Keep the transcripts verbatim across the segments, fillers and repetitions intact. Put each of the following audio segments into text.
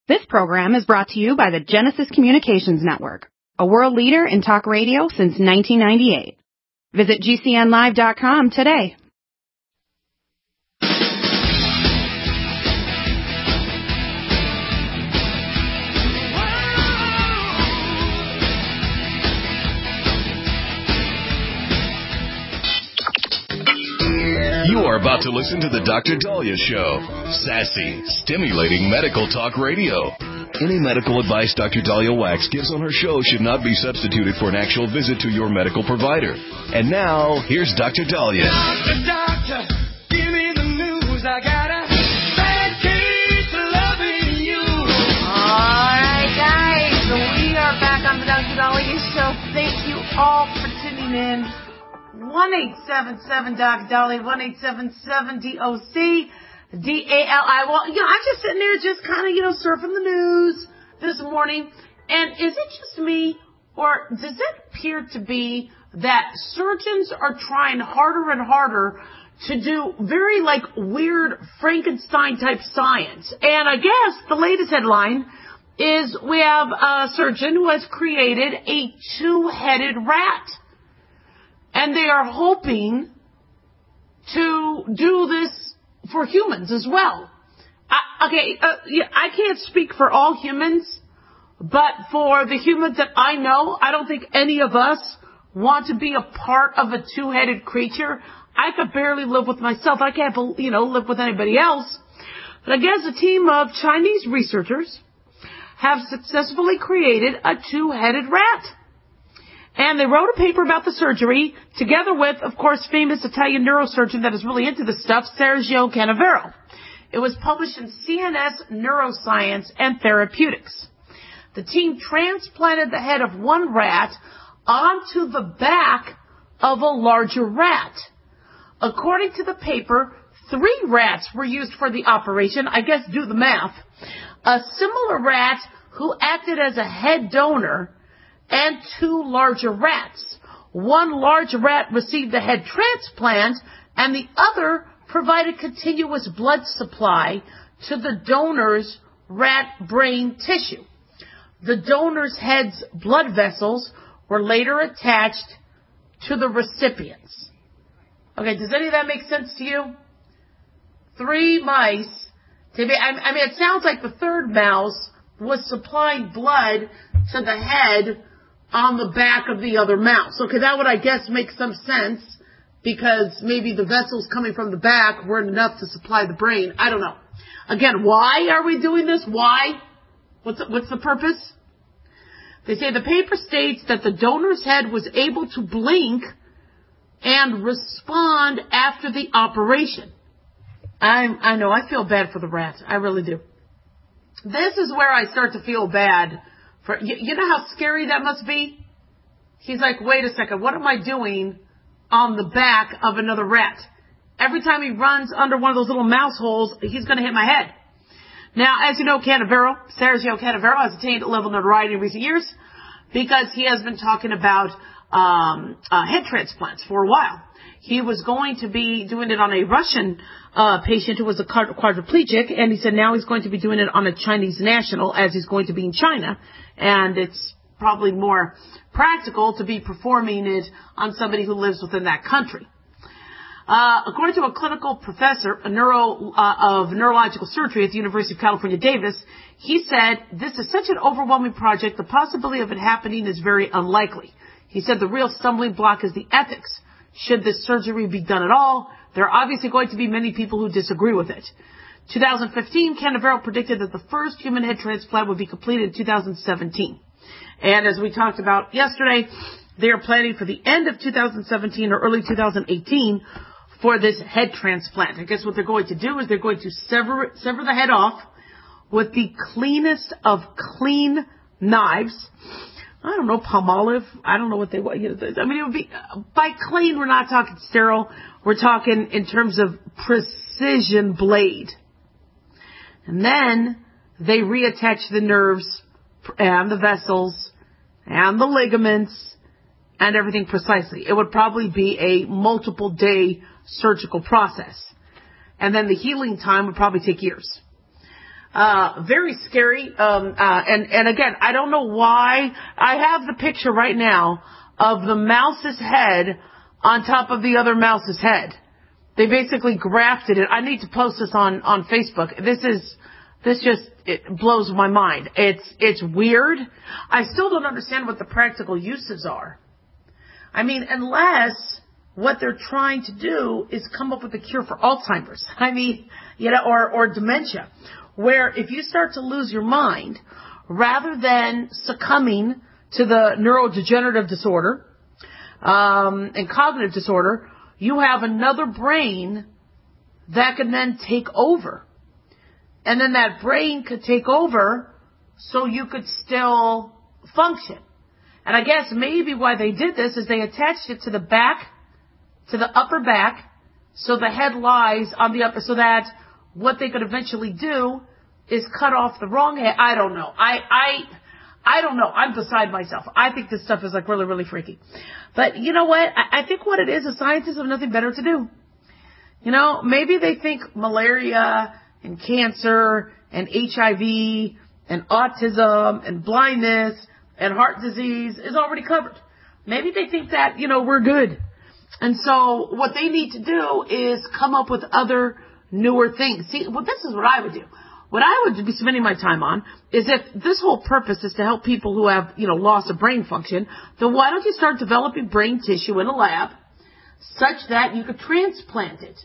This program is brought to you by the Genesis Communications Network, a world leader in talk radio since nineteen ninety-eight. Visit G C N live dot com today. You are about to listen to the Doctor Daliah Show. Sassy, stimulating medical talk radio. Any medical advice Doctor Daliah Wax gives on her show should not be substituted for an actual visit to your medical provider. And now, here's Doctor Daliah. Doctor, doctor, give me the news. I got a bad case of loving you. All right, guys. We are back on the Doctor Daliah Show. Thank you all for tuning in. one eight seven seven Doc Dolly, one eight seven seven D O C D A L I. Well, you know, I'm just sitting there just kind of, you know, surfing the news this morning. And is it just me, or does it appear to be that surgeons are trying harder and harder to do very, like, weird Frankenstein-type science? And I guess the latest headline is we have a surgeon who has created a two-headed rat. And they are hoping to do this for humans as well. I, okay, uh, yeah, I can't speak for all humans, but for the humans that I know, I don't think any of us want to be a part of a two-headed creature. I could barely live with myself. I can't, you know, live with anybody else. But I guess a team of Chinese researchers have successfully created a two-headed rat. And they wrote a paper about the surgery, together with, of course, famous Italian neurosurgeon that is really into this stuff, Sergio Canavero. It was published in C N S Neuroscience and Therapeutics. The team transplanted the head of one rat onto the back of a larger rat. According to the paper, three rats were used for the operation. I guess do the math. A similar rat who acted as a head donor and two larger rats. One large rat received the head transplant, and the other provided continuous blood supply to the donor's rat brain tissue. The donor's head's blood vessels were later attached to the recipients. Okay, does any of that make sense to you? Three mice. To be, I mean, it sounds like the third mouse was supplying blood to the head on the back of the other mouse. Okay, that would, I guess, make some sense, because maybe the vessels coming from the back weren't enough to supply the brain. I don't know. Again, why are we doing this? Why? What's the, what's the purpose? They say the paper states that the donor's head was able to blink and respond after the operation. I, I know, I feel bad for the rat. I really do. This is where I start to feel bad. For, you, you know how scary that must be? He's like, wait a second, what am I doing on the back of another rat? Every time he runs under one of those little mouse holes, he's going to hit my head. Now, as you know, Canavero, Sergio Canavero, has attained a level of notoriety in recent years because he has been talking about um, uh, head transplants for a while. He was going to be doing it on a Russian uh, patient who was a quadriplegic, and he said now he's going to be doing it on a Chinese national, as he's going to be in China, and it's probably more practical to be performing it on somebody who lives within that country. Uh, according to a clinical professor a neuro, uh, of neurological surgery at the University of California, Davis, he said, this is such an overwhelming project, the possibility of it happening is very unlikely. He said the real stumbling block is the ethics. Should this surgery be done at all? There are obviously going to be many people who disagree with it. twenty fifteen, Canavero predicted that the first human head transplant would be completed in two thousand seventeen. And as we talked about yesterday, they are planning for the end of two thousand seventeen or early two thousand eighteen for this head transplant. I guess what they're going to do is they're going to sever, sever the head off with the cleanest of clean knives. I don't know, Palmolive. I don't know what they want. You know, I mean, it would be, by clean, we're not talking sterile. We're talking in terms of precision blade. And then they reattach the nerves and the vessels and the ligaments and everything precisely. It would probably be a multiple day surgical process. And then the healing time would probably take years. Uh, very scary. Um, uh, and, and again, I don't know why. I have the picture right now of the mouse's head on top of the other mouse's head. They basically grafted it. I need to post this on, on Facebook. This is, this just, it blows my mind. It's, it's weird. I still don't understand what the practical uses are. I mean, unless what they're trying to do is come up with a cure for Alzheimer's. I mean, you know, or, or dementia, where if you start to lose your mind, rather than succumbing to the neurodegenerative disorder, um, and cognitive disorder, you have another brain that can then take over. And then that brain could take over so you could still function. And I guess maybe why they did this is they attached it to the back, to the upper back, so the head lies on the upper, so that what they could eventually do is cut off the wrong head. I don't know. I, I, I don't know. I'm beside myself. I think this stuff is like really, really freaky. But you know what? I, I think what it is is scientists have nothing better to do. You know, maybe they think malaria and cancer and H I V and autism and blindness and heart disease is already covered. Maybe they think that, you know, we're good. And so what they need to do is come up with other newer things. See, well, this is what I would do. What I would be spending my time on is if this whole purpose is to help people who have, you know, loss of brain function, then why don't you start developing brain tissue in a lab such that you could transplant it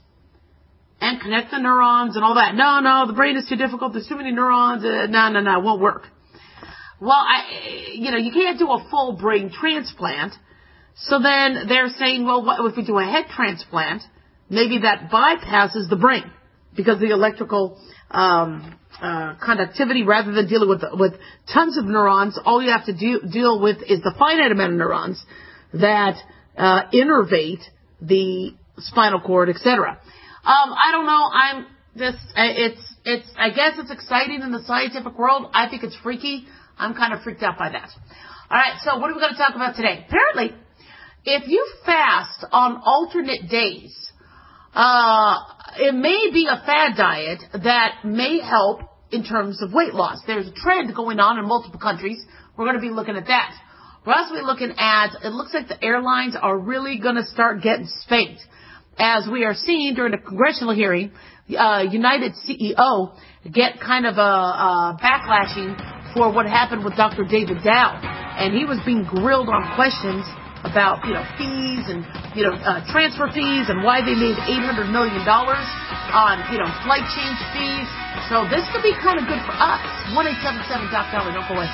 and connect the neurons and all that? No, no, the brain is too difficult. There's too many neurons. Uh, no, no, no, it won't work. Well, I, you know, you can't do a full brain transplant. So then they're saying, well, what if we do a head transplant? Maybe that bypasses the brain because the electrical um, uh, conductivity, rather than dealing with with tons of neurons, all you have to do, deal with is the finite amount of neurons that uh, innervate the spinal cord, et cetera. Um, I don't know. I'm just it's it's. I guess it's exciting in the scientific world. I think it's freaky. I'm kind of freaked out by that. All right. So what are we going to talk about today? Apparently, if you fast on alternate days, uh, it may be a fad diet that may help in terms of weight loss. There's a trend going on in multiple countries. We're going to be looking at that. We're also be looking at, it looks like the airlines are really going to start getting spanked. As we are seeing during a congressional hearing, uh, United C E O get kind of a, a backlashing for what happened with Doctor David Dow. And he was being grilled on questions about, you know, fees and, you know, uh, transfer fees and why they made eight hundred million dollars on, you know, flight change fees. So this could be kind of good for us. one eight seven seven Doc Dolly, don't go away.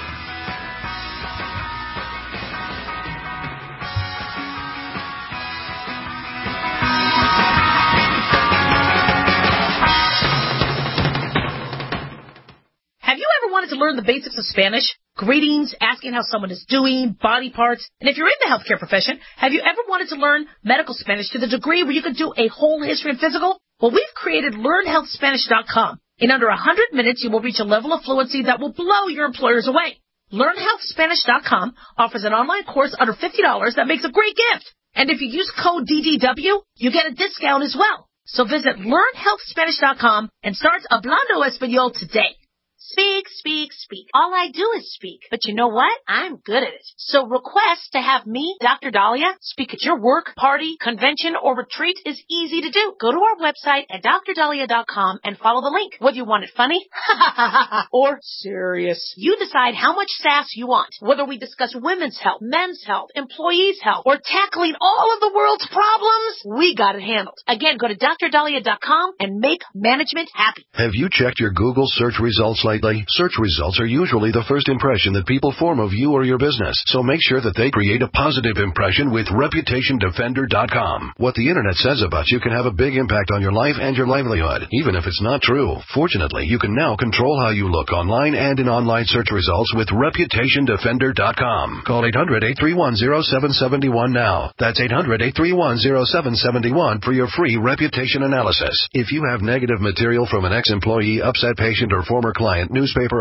Have you ever wanted to learn the basics of Spanish? Greetings, asking how someone is doing, body parts. And if you're in the healthcare profession, have you ever wanted to learn medical Spanish to the degree where you could do a whole history and physical? Well, we've created learn health spanish dot com. In under one hundred minutes, you will reach a level of fluency that will blow your employers away. learn health spanish dot com offers an online course under fifty dollars that makes a great gift. And if you use code D D W, you get a discount as well. So visit learn health spanish dot com and start Hablando Español today. Speak, speak, speak. All I do is speak. But you know what? I'm good at it. So request to have me, Doctor Dahlia, speak at your work, party, convention, or retreat is easy to do. Go to our website at dr dahlia dot com and follow the link. Whether you want it funny or serious, you decide how much sass you want. Whether we discuss women's health, men's health, employees' health, or tackling all of the world's problems, we got it handled. Again, go to dr dahlia dot com and make management happy. Have you checked your Google search results lately? Search results are usually the first impression that people form of you or your business, so make sure that they create a positive impression with reputation defender dot com. What the internet says about you can have a big impact on your life and your livelihood, even if it's not true. Fortunately, you can now control how you look online and in online search results with reputation defender dot com. Call eight hundred, eight three one, zero seven seven one now. That's eight hundred, eight three one, zero seven seven one for your free reputation analysis. If you have negative material from an ex-employee, upset patient, or former client, newspaper article,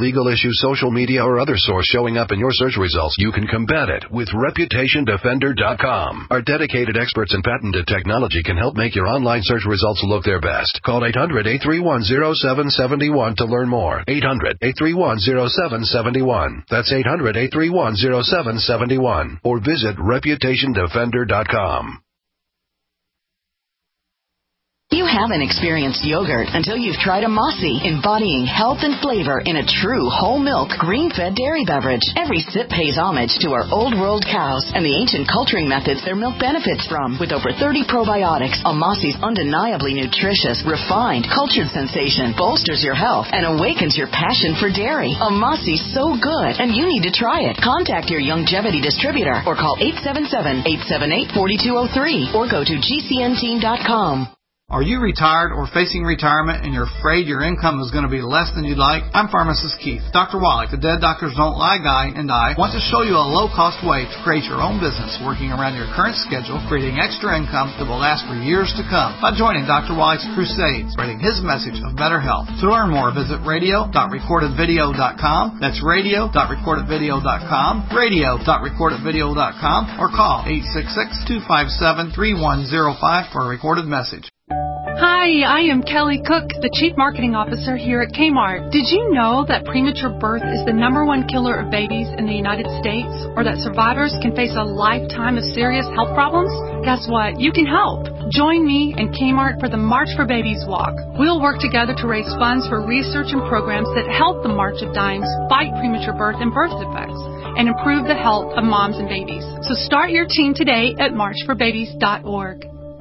legal issue, social media, or other source showing up in your search results, you can combat it with reputation defender dot com. Our dedicated experts in patented technology can help make your online search results look their best. Call eight hundred, eight three one, zero seven seven one to learn more. eight hundred, eight three one, zero seven seven one. That's eight hundred, eight three one, zero seven seven one. Or visit reputation defender dot com. You haven't experienced yogurt until you've tried a Mossy, embodying health and flavor in a true whole milk, green-fed dairy beverage. Every sip pays homage to our old world cows and the ancient culturing methods their milk benefits from. With over thirty probiotics, a Mossy's undeniably nutritious, refined, cultured sensation bolsters your health and awakens your passion for dairy. A Mossy's so good, and you need to try it. Contact your Youngevity distributor or call eight seven seven, eight seven eight, four two zero three or go to G C N team dot com. Are you retired or facing retirement and you're afraid your income is going to be less than you'd like? I'm Pharmacist Keith. Doctor Wallach, the Dead Doctors Don't Lie guy, and I want to show you a low-cost way to create your own business working around your current schedule, creating extra income that will last for years to come by joining Doctor Wallach's crusade, spreading his message of better health. To learn more, visit radio dot recorded video dot com. That's radio dot recorded video dot com, radio dot recorded video dot com, or call eight six six, two five seven, three one zero five for a recorded message. Hi, I am Kelly Cook, the Chief Marketing Officer here at Kmart. Did you know that premature birth is the number one killer of babies in the United States, or that survivors can face a lifetime of serious health problems? Guess what? You can help. Join me and Kmart for the March for Babies Walk. We'll work together to raise funds for research and programs that help the March of Dimes fight premature birth and birth defects and improve the health of moms and babies. So start your team today at march for babies dot org.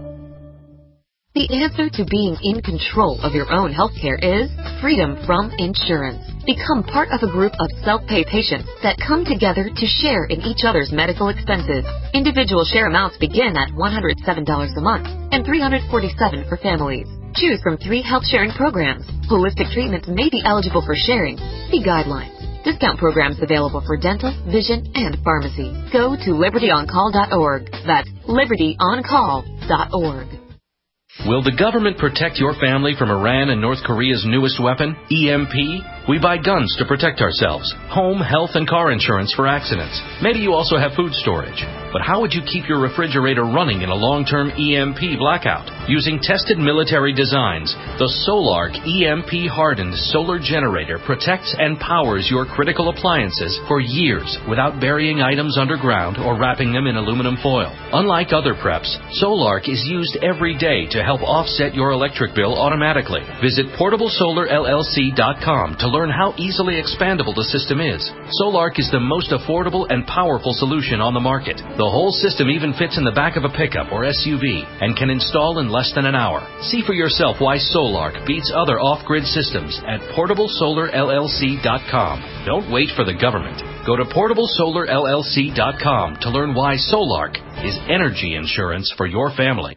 The answer to being in control of your own healthcare is freedom from insurance. Become part of a group of self-pay patients that come together to share in each other's medical expenses. Individual share amounts begin at one hundred seven dollars a month and three hundred forty-seven dollars for families. Choose from three health-sharing programs. Holistic treatments may be eligible for sharing. See guidelines. Discount programs available for dental, vision, and pharmacy. Go to liberty on call dot org. That's liberty on call dot org. Will the government protect your family from Iran and North Korea's newest weapon, E M P? We buy guns to protect ourselves, home, health, and car insurance for accidents. Maybe you also have food storage. But how would you keep your refrigerator running in a long-term E M P blackout? Using tested military designs, the Solark E M P-hardened solar generator protects and powers your critical appliances for years without burying items underground or wrapping them in aluminum foil. Unlike other preps, Solark is used every day to help offset your electric bill automatically. Visit portable solar L L C dot com to learn how easily expandable the system is. Solark is the most affordable and powerful solution on the market. The whole system even fits in the back of a pickup or S U V and can install in less than an hour. See for yourself why Solark beats other off-grid systems at portable solar L L C dot com. Don't wait for the government. Go to portable solar L L C dot com to learn why Solark is energy insurance for your family.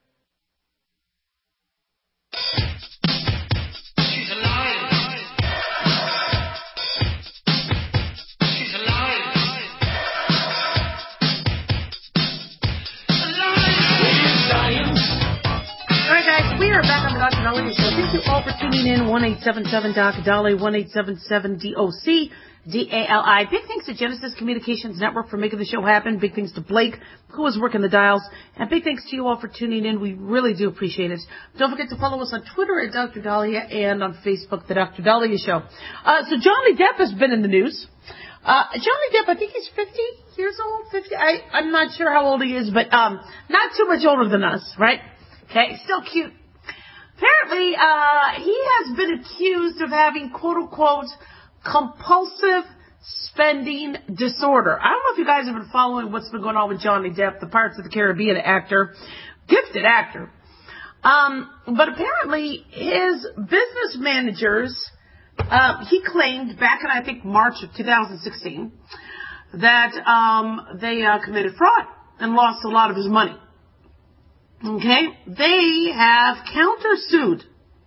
We are back on the Doctor Dolly Show. Thank you all for tuning in. one eight seven seven Doc Dolly, one eight seven seven D O C D A L I. Big thanks to Genesis Communications Network for making the show happen. Big thanks to Blake, who was working the dials. And big thanks to you all for tuning in. We really do appreciate it. Don't forget to follow us on Twitter at Doctor Dahlia and on Facebook, The Doctor Dahlia Show. Uh, so Johnny Depp has been in the news. Uh, Johnny Depp, I think he's fifty years old. fifty. I, I'm not sure how old he is, but um, not too much older than us, right? Okay, still cute. Apparently, uh, he has been accused of having, quote-unquote, compulsive spending disorder. I don't know if you guys have been following what's been going on with Johnny Depp, the Pirates of the Caribbean actor, gifted actor. Um, but apparently, his business managers, uh, he claimed back in, I think, March of two thousand sixteen, that um, they uh, committed fraud and lost a lot of his money. Okay, they have countersued,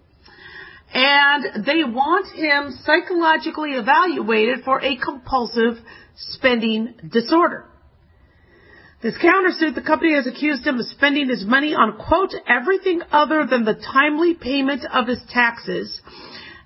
and they want him psychologically evaluated for a compulsive spending disorder. This countersuit, the company has accused him of spending his money on, quote, everything other than the timely payment of his taxes,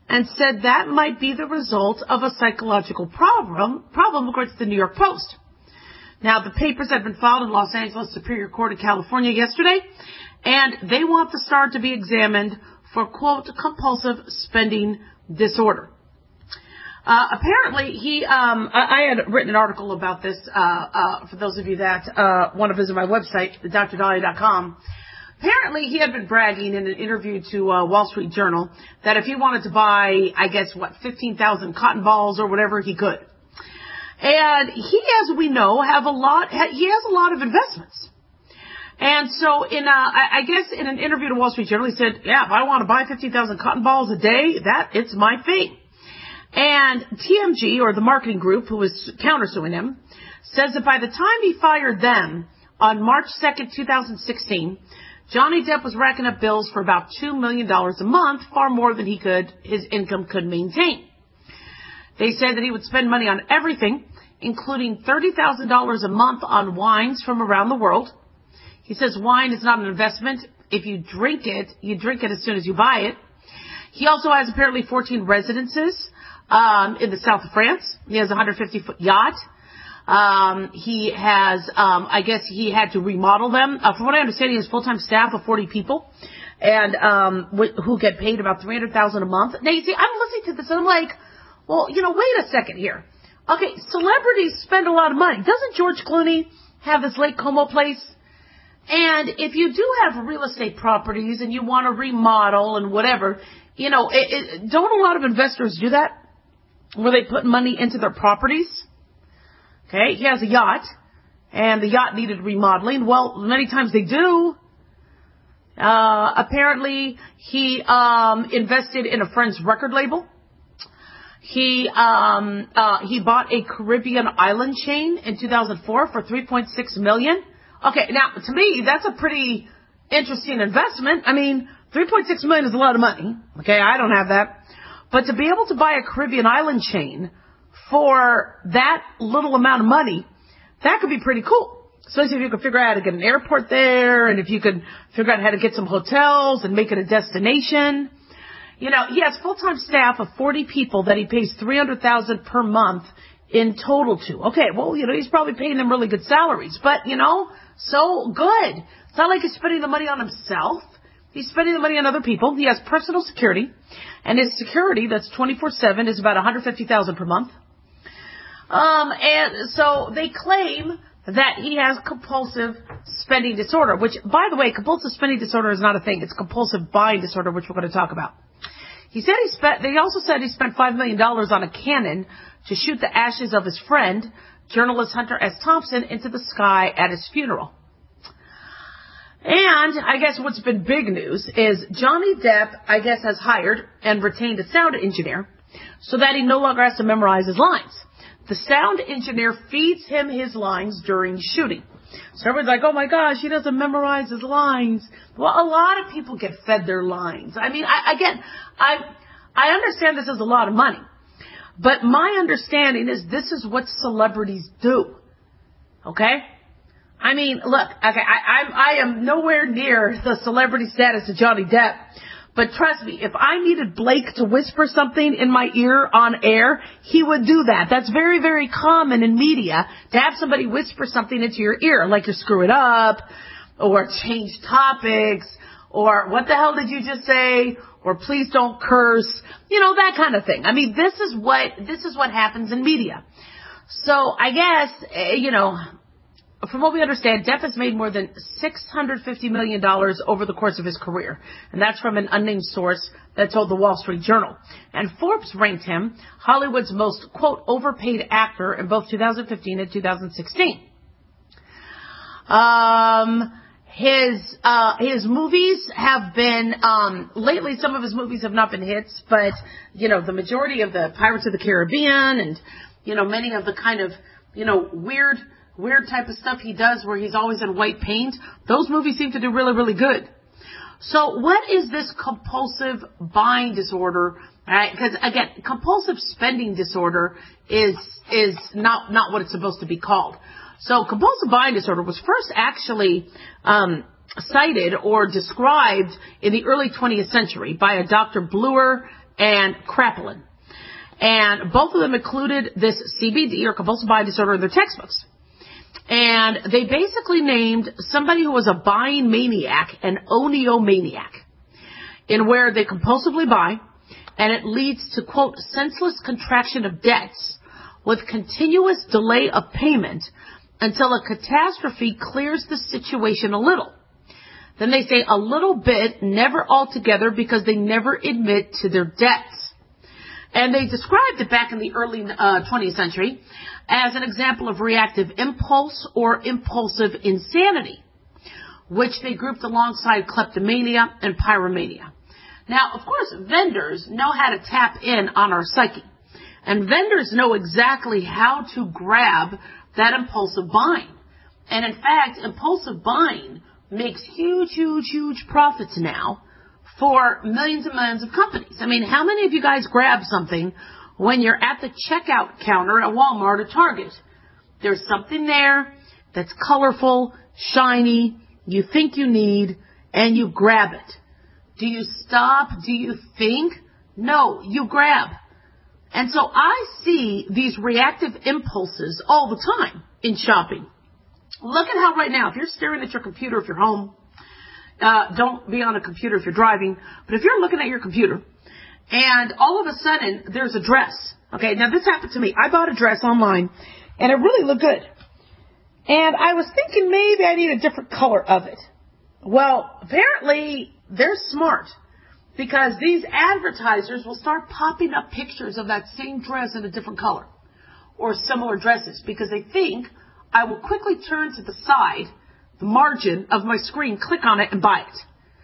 and said that might be the result of a psychological problem, problem according to the New York Post. Now, the papers had been filed in Los Angeles Superior Court of California yesterday, and they want the star to be examined for, quote, compulsive spending disorder. Uh, apparently, he, um, I, I had written an article about this, uh, uh, for those of you that, uh, want to visit my website, D R Dahlia dot com. Apparently, he had been bragging in an interview to, uh, Wall Street Journal that if he wanted to buy, I guess, what, fifteen thousand cotton balls or whatever, he could. And he, as we know, have a lot, he has a lot of investments. And so in, uh, I, I guess in an interview to Wall Street Journal, he said, yeah, if I want to buy fifteen thousand cotton balls a day, that, it's my thing. And T M G, or the marketing group who was countersuing him, says that by the time he fired them on March second, twenty sixteen, Johnny Depp was racking up bills for about two million dollars a month, far more than he could, his income could maintain. They said that he would spend money on everything, including thirty thousand dollars a month on wines from around the world. He says wine is not an investment. If you drink it, you drink it as soon as you buy it. He also has apparently fourteen residences um, in the south of France. He has a one hundred fifty foot yacht. Um, he has, um, I guess he had to remodel them. Uh, from what I understand, he has full-time staff of forty people, and um, wh- who get paid about three hundred thousand dollars a month. Now, you see, I'm listening to this, and I'm like, well, you know, wait a second here. Okay, celebrities spend a lot of money. Doesn't George Clooney have this Lake Como place? And if you do have real estate properties and you want to remodel and whatever, you know, it, it, don't a lot of investors do that? Where they put money into their properties? Okay, he has a yacht, and the yacht needed remodeling. Well, many times they do. Uh, apparently, he um, invested in a friend's record label. He um, uh, he bought a Caribbean island chain in two thousand four for three point six million dollars. Okay, now, to me, that's a pretty interesting investment. I mean, three point six million dollars is a lot of money. Okay, I don't have that. But to be able to buy a Caribbean island chain for that little amount of money, that could be pretty cool. Especially if you could figure out how to get an airport there, and if you could figure out how to get some hotels and make it a destination. You know, he has full-time staff of forty people that he pays three hundred thousand dollars per month in total to. Okay, well, you know, he's probably paying them really good salaries, but, you know, so good. It's not like he's spending the money on himself. He's spending the money on other people. He has personal security, and his security, that's twenty-four seven, is about one hundred fifty thousand dollars per month. Um, and so they claim that he has compulsive spending disorder, which, by the way, compulsive spending disorder is not a thing. It's compulsive buying disorder, which we're going to talk about. He said he spent, they also said he spent five million dollars on a cannon to shoot the ashes of his friend, journalist Hunter S. Thompson, into the sky at his funeral. And I guess what's been big news is Johnny Depp, I guess, has hired and retained a sound engineer so that he no longer has to memorize his lines. The sound engineer feeds him his lines during shooting. So everyone's like, oh my gosh, he doesn't memorize his lines. Well, a lot of people get fed their lines. I mean, I, again, I, I understand this is a lot of money. But my understanding is this is what celebrities do. Okay? I mean, look, okay, I, I, I am nowhere near the celebrity status of Johnny Depp. But trust me, if I needed Blake to whisper something in my ear on air, he would do that. That's very, very common in media to have somebody whisper something into your ear, like you screw it up, or change topics, or what the hell did you just say, or please don't curse, you know, that kind of thing. I mean, this is what, this is what happens in media. So I guess, uh, you know, from what we understand, Depp has made more than six hundred fifty million dollars over the course of his career. And that's from an unnamed source that told the Wall Street Journal. And Forbes ranked him Hollywood's most, quote, overpaid actor in both two thousand fifteen and two thousand sixteen. Um, his, uh, his movies have been, um, lately some of his movies have not been hits, but, you know, the majority of the Pirates of the Caribbean and, you know, many of the kind of, you know, weird, weird type of stuff he does where he's always in white paint, those movies seem to do really, really good. So what is this compulsive buying disorder? Right? Because again, compulsive spending disorder is, is not, not what it's supposed to be called. So compulsive buying disorder was first actually, um, cited or described in the early twentieth century by a Doctor Bluer and Kraepelin. And both of them included this C B D, or compulsive buying disorder, in their textbooks. And they basically named somebody who was a buying maniac an oniomaniac, in where they compulsively buy, and it leads to, quote, senseless contraction of debts with continuous delay of payment until a catastrophe clears the situation a little. Then they say a little bit, never altogether, because they never admit to their debts. And they described it back in the early uh, twentieth century as an example of reactive impulse or impulsive insanity, which they grouped alongside kleptomania and pyromania. Now, of course, vendors know how to tap in on our psyche. And vendors know exactly how to grab that impulsive buying. And in fact, impulsive buying makes huge, huge, huge profits now for millions and millions of companies. I mean, how many of you guys grab something when you're at the checkout counter at Walmart or Target? There's something there that's colorful, shiny, you think you need, and you grab it. Do you stop? Do you think? No, you grab. And so I see these reactive impulses all the time in shopping. Look at how right now, if you're staring at your computer, if you're home, uh, don't be on a computer if you're driving, but if you're looking at your computer and all of a sudden there's a dress. Okay, now this happened to me. I bought a dress online and it really looked good. And I was thinking maybe I need a different color of it. Well, apparently they're smart, because these advertisers will start popping up pictures of that same dress in a different color or similar dresses, because they think I will quickly turn to the side, the margin of my screen, click on it, and buy it.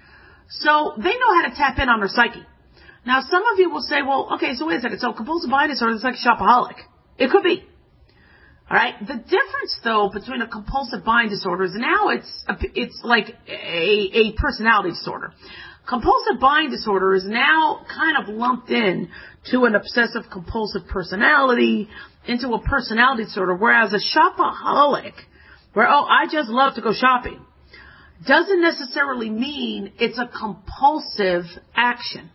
So they know how to tap in on their psyche. Now, some of you will say, well, okay, so wait a second. So compulsive buying disorder is like shopaholic. It could be. All right. The difference, though, between a compulsive buying disorder is now it's a, it's like a, a personality disorder. Compulsive buying disorder is now kind of lumped in to an obsessive compulsive personality, into a personality disorder, whereas a shopaholic, where, oh, I just love to go shopping, doesn't necessarily mean it's a compulsive action.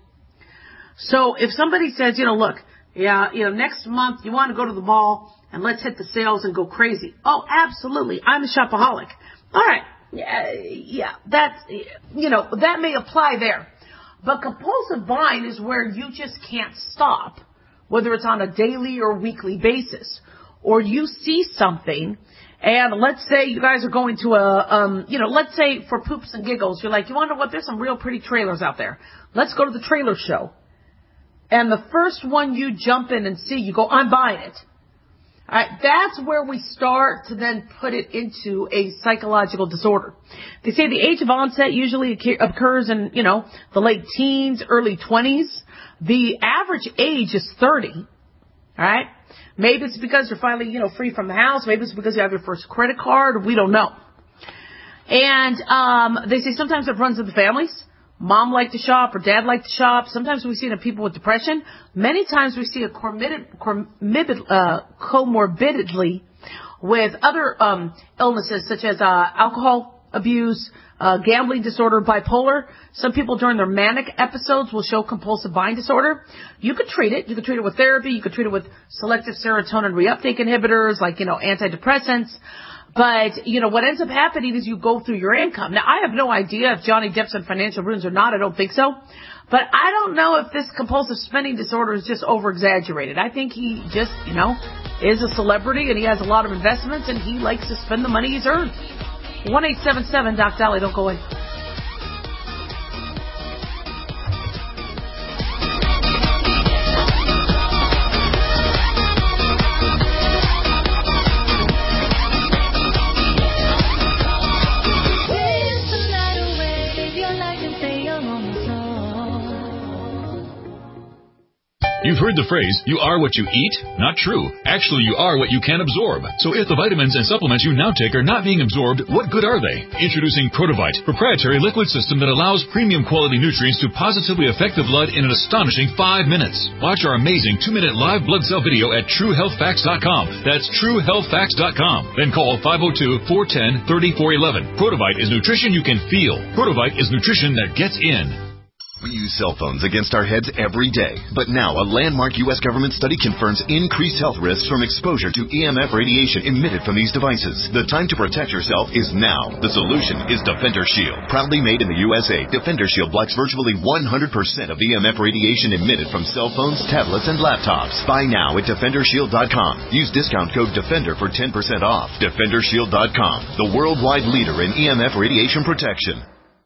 So if somebody says, you know, look, yeah, you know, next month you want to go to the mall and let's hit the sales and go crazy. Oh, absolutely. I'm a shopaholic. All right. Yeah, yeah, that's, you know, that may apply there. But compulsive buying is where you just can't stop, whether it's on a daily or weekly basis, or you see something, and let's say you guys are going to a, um, you know, let's say for poops and giggles, you're like, you want to know what? There's some real pretty trailers out there. Let's go to the trailer show. And the first one you jump in and see, you go, I'm buying it. All right, that's where we start to then put it into a psychological disorder. They say the age of onset usually occurs in, you know, the late teens, early twenties. The average age is thirty. All right. Maybe it's because you're finally, you know, free from the house. Maybe it's because you have your first credit card. We don't know. And um, they say sometimes it runs in the families. Mom liked to shop or dad liked to shop. Sometimes we see it in people with depression. Many times we see a comorbid, uh, comorbidly with other um, illnesses such as uh, alcohol abuse, uh, gambling disorder, bipolar. Some people during their manic episodes will show compulsive buying disorder. You could treat it. You could treat it with therapy. You could treat it with selective serotonin reuptake inhibitors like, you know, antidepressants. But, you know, what ends up happening is you go through your income. Now, I have no idea if Johnny Depp's in financial ruins or not. I don't think so. But I don't know if this compulsive spending disorder is just over-exaggerated. I think he just, you know, is a celebrity and he has a lot of investments and he likes to spend the money he's earned. one eight seven seven Doc Dolly, don't go away. You've heard the phrase, you are what you eat? Not true. Actually, you are what you can absorb. So if the vitamins and supplements you now take are not being absorbed, what good are they? Introducing Protovite, proprietary liquid system that allows premium quality nutrients to positively affect the blood in an astonishing five minutes. Watch our amazing two-minute live blood cell video at true health facts dot com. That's true health facts dot com. Then call five oh two, four one zero, three four one one. Protovite is nutrition you can feel. Protovite is nutrition that gets in. We use cell phones against our heads every day, but now a landmark U S government study confirms increased health risks from exposure to E M F radiation emitted from these devices. The time to protect yourself is now. The solution is Defender Shield. Proudly made in the U S A, Defender Shield blocks virtually one hundred percent of E M F radiation emitted from cell phones, tablets, and laptops. Buy now at defender shield dot com. Use discount code DEFENDER for ten percent off. defender shield dot com, the worldwide leader in E M F radiation protection.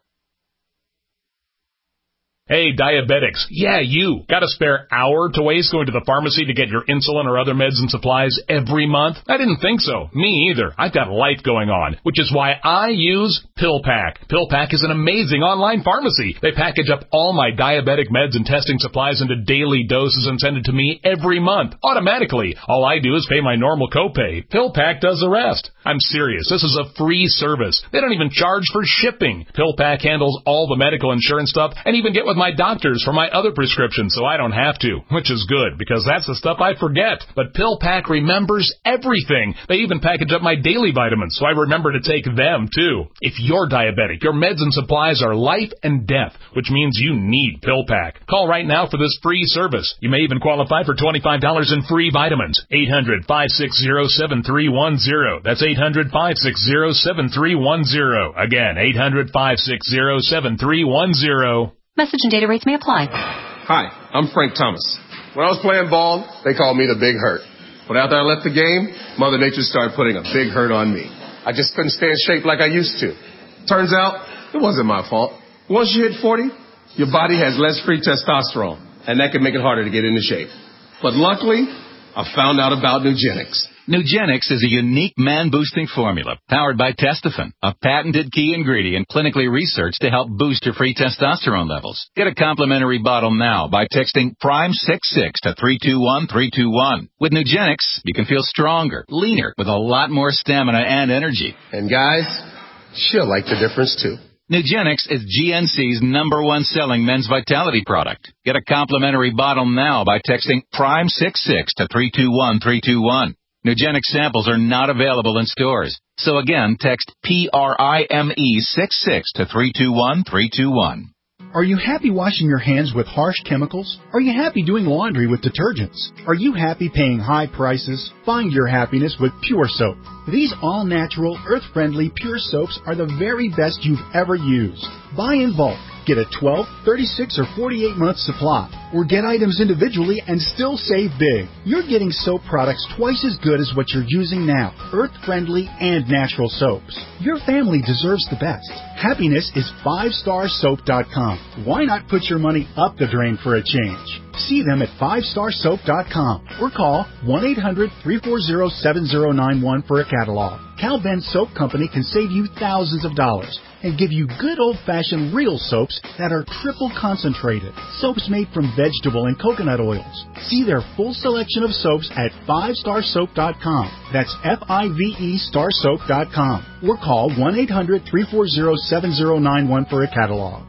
Hey, diabetics. Yeah, you. Got a spare hour to waste going to the pharmacy to get your insulin or other meds and supplies every month? I didn't think so. Me either. I've got life going on, which is why I use PillPack. PillPack is an amazing online pharmacy. They package up all my diabetic meds and testing supplies into daily doses and send it to me every month, automatically. All I do is pay my normal copay. PillPack does the rest. I'm serious. This is a free service. They don't even charge for shipping. PillPack handles all the medical insurance stuff and even get with my doctors for my other prescriptions so I don't have to, which is good because that's the stuff I forget. But PillPack remembers everything. They even package up my daily vitamins so I remember to take them too. If you're diabetic, your meds and supplies are life and death, which means you need PillPack. Call right now for this free service. You may even qualify for twenty-five dollars in free vitamins. eight hundred, five six zero, seven three one zero. That's eight hundred, five six zero, seven three one zero. Again, eight hundred, five six zero, seven three one zero. Message and data rates may apply. Hi, I'm Frank Thomas. When I was playing ball, they called me the Big Hurt. But after I left the game, Mother Nature started putting a big hurt on me. I just couldn't stay in shape like I used to. Turns out, it wasn't my fault. Once you hit forty, your body has less free testosterone, and that can make it harder to get into shape. But luckily, I found out about Nugenix. Nugenix is a unique man-boosting formula powered by Testofen, a patented key ingredient clinically researched to help boost your free testosterone levels. Get a complimentary bottle now by texting prime six six to three two one three two one. With Nugenix, you can feel stronger, leaner, with a lot more stamina and energy. And guys, she'll like the difference too. Nugenix is G N C's number one selling men's vitality product. Get a complimentary bottle now by texting prime six six to three two one three two one. Nugenix samples are not available in stores. So again, text P R I M E six six to three two one three two one. Are you happy washing your hands with harsh chemicals? Are you happy doing laundry with detergents? Are you happy paying high prices? Find your happiness with Pure Soap. These all-natural, earth-friendly Pure Soaps are the very best you've ever used. Buy in bulk. Get a twelve, thirty-six, or forty-eight month supply. Or get items individually and still save big. You're getting soap products twice as good as what you're using now. Earth-friendly and natural soaps. Your family deserves the best. Happiness is five star soap dot com. Why not put your money up the drain for a change? See them at five star soap dot com or call one eight hundred, three four zero, seven zero nine one for a catalog. Cal Ben Soap Company can save you thousands of dollars and give you good old-fashioned real soaps that are triple concentrated. Soaps made from vegetable and coconut oils. See their full selection of soaps at five star soap dot com. That's F I V E star soap dot com. Or call one eight hundred, three four zero, seven zero nine one for a catalog.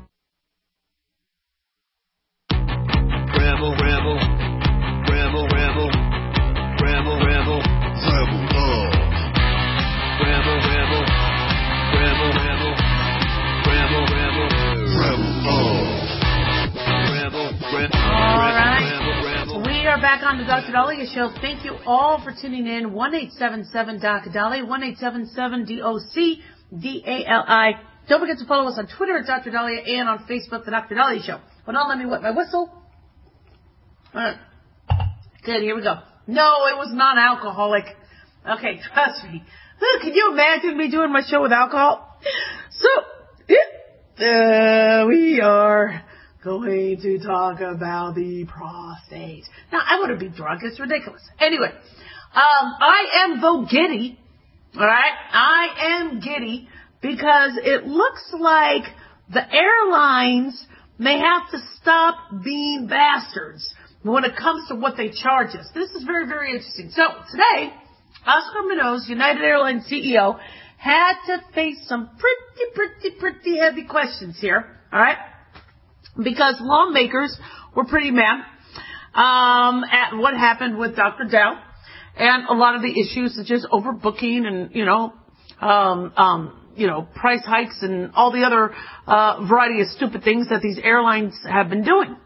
Ramble, ramble, ramble, ramble, ramble, ramble, ramble, oh. Ramble, ramble, ramble, ramble, ramble, ramble, ramble, oh. Ramble, ramble, all right. ramble, ramble. We are back on the Doctor Dahlia Show. Thank you all for tuning in. one eight seven seven D O C Dahlia, one eight seven seven D O C D A L I. Don't forget to follow us on Twitter at Doctor Dahlia and on Facebook, The Doctor Dahlia Show. But now let me wet my whistle. Uh, good, here we go. No, it was non-alcoholic. Okay, trust me. Can you imagine me doing my show with alcohol? So, yeah, uh, we are going to talk about the prostate. Now, I wouldn't be drunk. It's ridiculous. Anyway, um, I am though giddy. All right, I am giddy because it looks like the airlines may have to stop being bastards when it comes to what they charge us. This is very, very interesting. So today, Oscar Munoz, United Airlines C E O, had to face some pretty, pretty, pretty heavy questions here, all right? Because lawmakers were pretty mad um, at what happened with Doctor Dow and a lot of the issues such as overbooking and, you know, um, um, you know, price hikes and all the other uh, variety of stupid things that these airlines have been doing.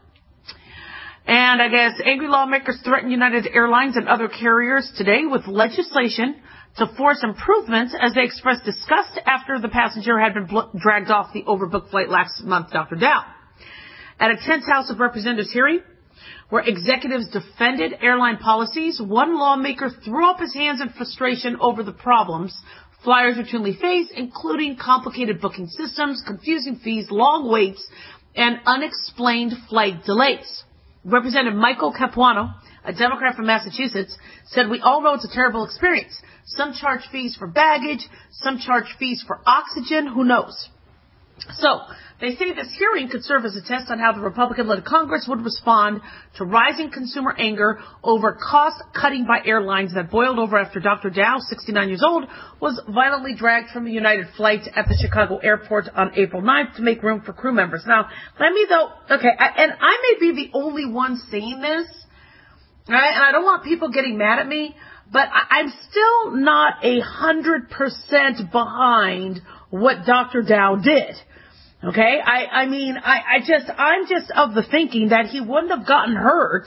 And I guess angry lawmakers threaten United Airlines and other carriers today with legislation to force improvements as they expressed disgust after the passenger had been bl- dragged off the overbooked flight last month, Doctor Dow. At a tense House of Representatives hearing, where executives defended airline policies, one lawmaker threw up his hands in frustration over the problems flyers routinely face, including complicated booking systems, confusing fees, long waits, and unexplained flight delays. Representative Michael Capuano, a Democrat from Massachusetts, said, "We all know it's a terrible experience. Some charge fees for baggage, some charge fees for oxygen, who knows?" So, they say this hearing could serve as a test on how the Republican-led Congress would respond to rising consumer anger over cost-cutting by airlines that boiled over after Doctor Dow, sixty-nine years old, was violently dragged from a United flight at the Chicago airport on April ninth to make room for crew members. Now, let me though, okay, I, and I may be the only one saying this, right? And I don't want people getting mad at me, but I, I'm still not a hundred percent behind what Doctor Dow did. Okay, I, I mean, I, I just, I'm just of the thinking that he wouldn't have gotten hurt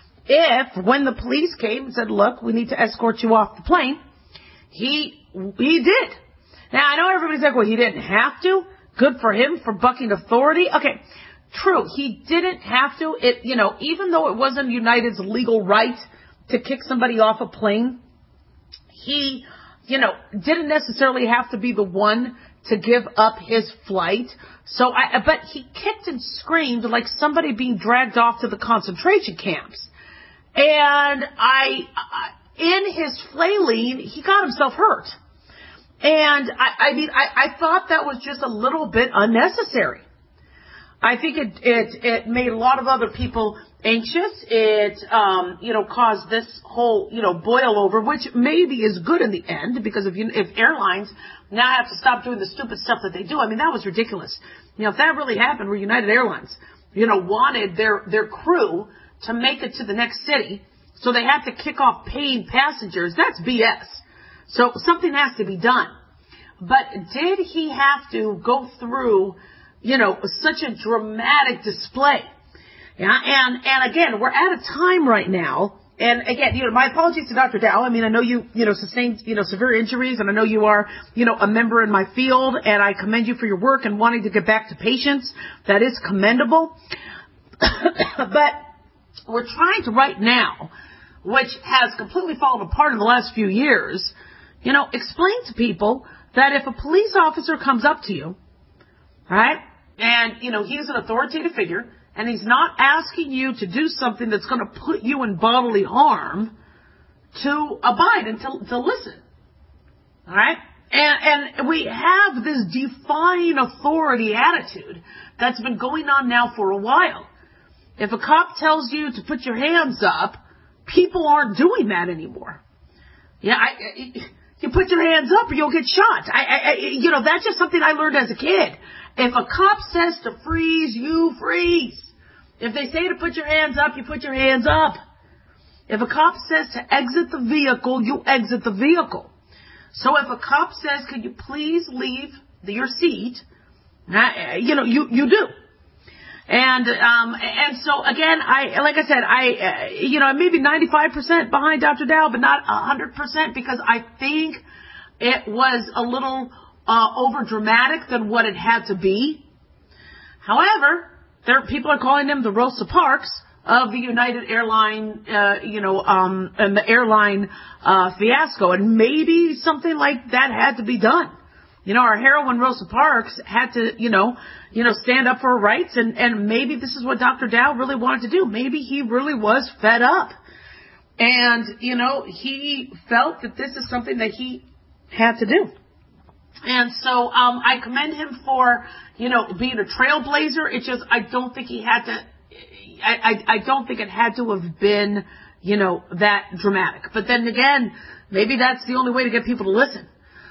if, when the police came and said, "Look, we need to escort you off the plane," he, he did. Now, I know everybody's like, well, he didn't have to. Good for him for bucking authority. Okay, true, he didn't have to. It, you know, even though it wasn't United's legal right to kick somebody off a plane, he, you know, didn't necessarily have to be the one to give up his flight. So I, but he kicked and screamed like somebody being dragged off to the concentration camps. And I, I in his flailing, he got himself hurt. And I, I mean, I, I thought that was just a little bit unnecessary. I think it, it, it made a lot of other people anxious. It, um, you know, caused this whole, you know, boil over, which maybe is good in the end, because if you, if airlines now have to stop doing the stupid stuff that they do, I mean, that was ridiculous. You know, if that really happened where United Airlines, you know, wanted their, their crew to make it to the next city, so they had to kick off paying passengers, that's B S. So something has to be done. But did he have to go through, you know, such a dramatic display? Yeah, and, and again, we're at a time right now, and again, you know, my apologies to Doctor Dow. I mean, I know you, you know, sustained, you know, severe injuries, and I know you are, you know, a member in my field, and I commend you for your work and wanting to get back to patients. That is commendable. But we're trying to right now, which has completely fallen apart in the last few years, you know, explain to people that if a police officer comes up to you, right, and, you know, he's an authoritative figure, and he's not asking you to do something that's going to put you in bodily harm, to abide and to, to listen. All right? And, and we have this defying authority attitude that's been going on now for a while. If a cop tells you to put your hands up, people aren't doing that anymore. Yeah, I, I, you put your hands up or you'll get shot. I, I, I, you know, that's just something I learned as a kid. If a cop says to freeze, you freeze. If they say to put your hands up, you put your hands up. If a cop says to exit the vehicle, you exit the vehicle. So if a cop says, could you please leave your seat, you know, you, you do. And, um, and so again, I, like I said, I, uh, you know, maybe ninety-five percent behind Doctor Dow, but not one hundred percent, because I think it was a little, uh, over dramatic than what it had to be. However, there, people are calling them the Rosa Parks of the United Airline, uh, you know, um, and the airline, uh, fiasco. And maybe something like that had to be done. You know, our heroine Rosa Parks had to, you know, you know, stand up for her rights, and, and maybe this is what Doctor Dow really wanted to do. Maybe he really was fed up. And, you know, he felt that this is something that he had to do. And so, um, I commend him for, you know, being a trailblazer. It's just, I don't think he had to, I, I, I don't think it had to have been, you know, that dramatic. But then again, maybe that's the only way to get people to listen.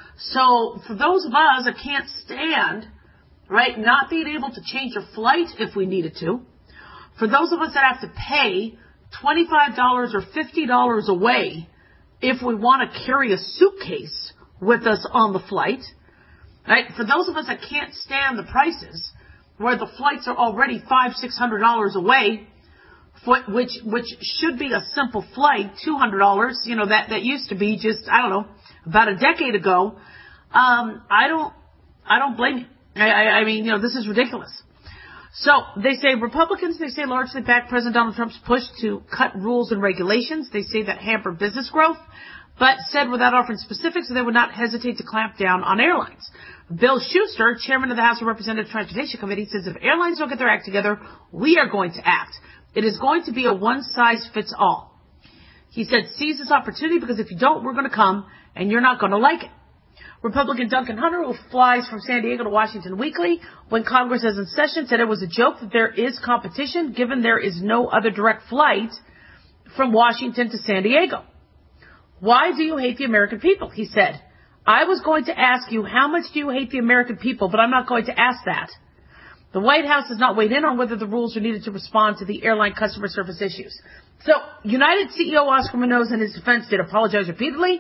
So for those of us that can't stand, right, not being able to change a flight if we needed to, for those of us that have to pay twenty-five dollars or fifty dollars away if we want to carry a suitcase with us on the flight, Right? For those of us that can't stand the prices, where the flights are already five, six hundred dollars away, which which should be a simple flight, two hundred dollars. You know, that that used to be just I don't know about a decade ago. Um, I don't I don't blame you. I, I, I mean, you know, this is ridiculous. So they say Republicans, they say largely back President Donald Trump's push to cut rules and regulations. They say that hampered business growth, but said without offering specifics they would not hesitate to clamp down on airlines. Bill Schuster, chairman of the House of Representatives Transportation Committee, says if airlines don't get their act together, we are going to act. It is going to be a one-size-fits-all. He said, seize this opportunity because if you don't, we're going to come and you're not going to like it. Republican Duncan Hunter, who flies from San Diego to Washington weekly when Congress is in session, said it was a joke that there is competition given there is no other direct flight from Washington to San Diego. Why do you hate the American people? He said, I was going to ask you how much do you hate the American people, but I'm not going to ask that. The White House has not weighed in on whether the rules are needed to respond to the airline customer service issues. So United C E O Oscar Munoz in his defense did apologize repeatedly.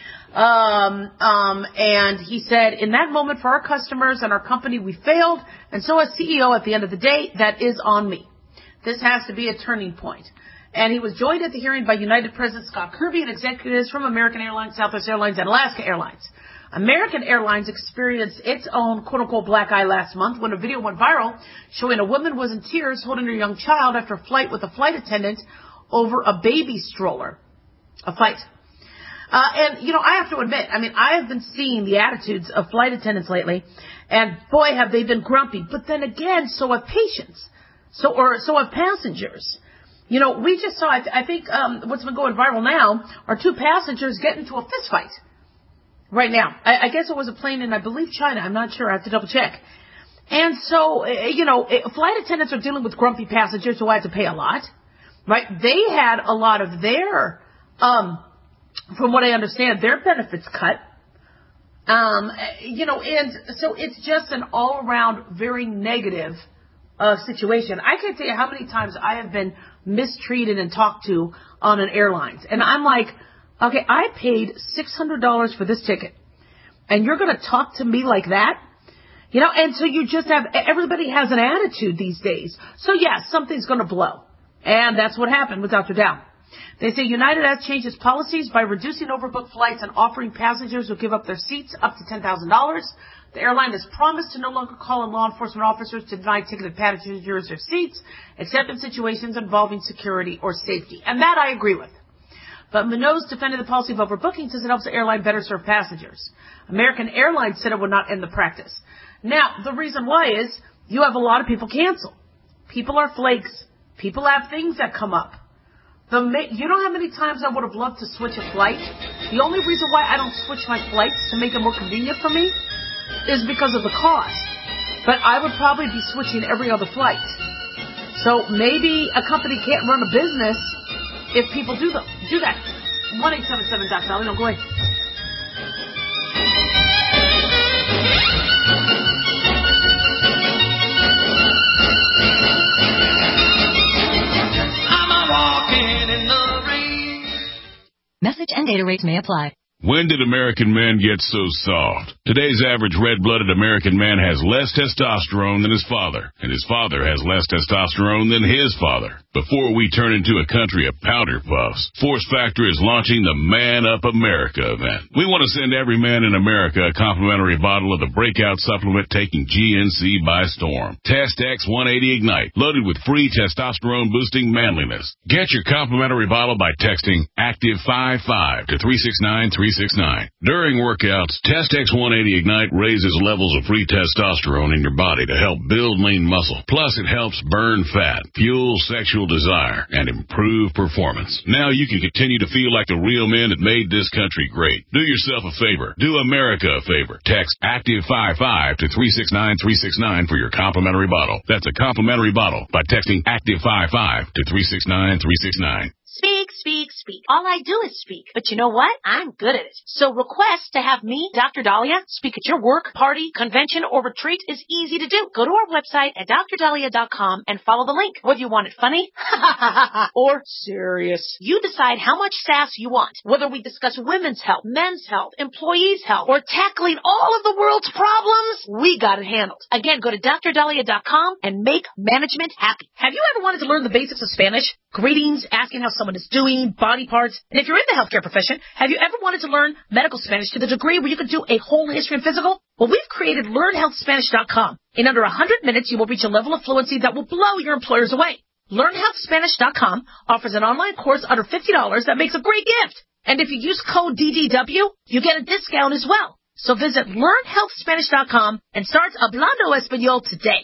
Um, um, and he said, in that moment for our customers and our company, we failed. And so as C E O, at the end of the day, that is on me. This has to be a turning point. And he was joined at the hearing by United President Scott Kirby and executives from American Airlines, Southwest Airlines, and Alaska Airlines. American Airlines experienced its own quote-unquote black eye last month when a video went viral showing a woman was in tears holding her young child after a flight with a flight attendant over a baby stroller. A fight. Uh, and, you know, I have to admit, I mean, I have been seeing the attitudes of flight attendants lately, and boy, have they been grumpy. But then again, so have patients. So, or, so have passengers. You know, we just saw, I, th- I think, um, what's been going viral now are two passengers get into a fist fight. Right now. I, I guess it was a plane in, I believe, China. I'm not sure. I have to double check. And so, uh, you know, flight attendants are dealing with grumpy passengers who had to pay a lot. Right? They had a lot of their, um, from what I understand, their benefits cut. Um, you know, and so it's just an all-around very negative uh, situation. I can't tell you how many times I have been mistreated and talked to on an airlines. And I'm like, okay, I paid six hundred dollars for this ticket, and you're going to talk to me like that? You know, and so you just have, everybody has an attitude these days. So, yeah, something's going to blow. And that's what happened with Doctor Dow. They say United has changed its policies by reducing overbooked flights and offering passengers who give up their seats up to ten thousand dollars. The airline has promised to no longer call on law enforcement officers to deny ticketed passengers their seats, except in situations involving security or safety. And that I agree with. But Munoz defended the policy of overbooking since it helps the airline better serve passengers. American Airlines said it would not end the practice. Now, the reason why is you have a lot of people cancel. People are flakes. People have things that come up. The ma- you know how many times I would have loved to switch a flight? The only reason why I don't switch my flights to make it more convenient for me is because of the cost. But I would probably be switching every other flight. So maybe a company can't run a business if people do them. Do that. one eight seven seven Doc Dolly. No, go ahead. Message and data rates may apply. When did American men get so soft? Today's average red-blooded American man has less testosterone than his father, and his father has less testosterone than his father. Before we turn into a country of powder puffs, Force Factor is launching the Man Up America event. We want to send every man in America a complimentary bottle of the breakout supplement taking G N C by storm. Test X one eighty Ignite, loaded with free testosterone-boosting manliness. Get your complimentary bottle by texting Active fifty-five to three six nine three six nine. During workouts, Test X one eighty Ignite raises levels of free testosterone in your body to help build lean muscle. Plus, it helps burn fat, fuel sexual desire, and improve performance. Now you can continue to feel like the real men that made this country great. Do yourself a favor. Do America a favor. Text Active fifty-five to three six nine three six nine for your complimentary bottle. That's a complimentary bottle by texting Active fifty-five to three six nine three six nine. Speak, speak, speak. All I do is speak. But you know what? I'm good at it. So request to have me, Doctor Dahlia, speak at your work, party, convention, or retreat is easy to do. Go to our website at dr dahlia dot com and follow the link. Whether you want it funny or serious, you decide how much sass you want. Whether we discuss women's health, men's health, employees' health, or tackling all of the world's problems, we got it handled. Again, go to dr dahlia dot com and make management happy. Have you ever wanted to learn the basics of Spanish? Greetings, asking how someone is doing, body parts. And if you're in the healthcare profession, have you ever wanted to learn medical Spanish to the degree where you could do a whole history and physical? Well, we've created learn health spanish dot com. In under one hundred minutes, you will reach a level of fluency that will blow your employers away. learn health spanish dot com offers an online course under fifty dollars that makes a great gift. And if you use code D D W, you get a discount as well. So visit learn health spanish dot com and start Hablando Español today.